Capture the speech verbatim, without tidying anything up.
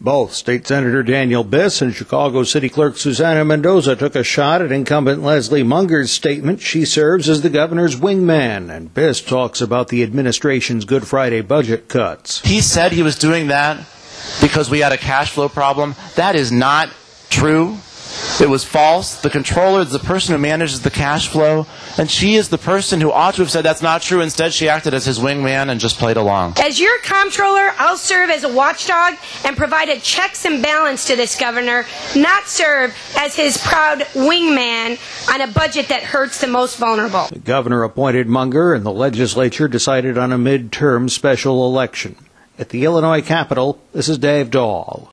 Both State Senator Daniel Biss and Chicago City Clerk Susana Mendoza took a shot at incumbent Leslie Munger's statement she serves as the governor's wingman, and Biss talks about the administration's Good Friday budget cuts. He said he was doing that because we had a cash flow problem. That is not true. It was false. The controller is the person who manages the cash flow, and she is the person who ought to have said that's not true. Instead, she acted as his wingman and just played along. As your comptroller, I'll serve as a watchdog and provide a checks and balance to this governor, not serve as his proud wingman on a budget that hurts the most vulnerable. The governor appointed Munger, and the legislature decided on a midterm special election. At the Illinois Capitol, this is Dave Dahl.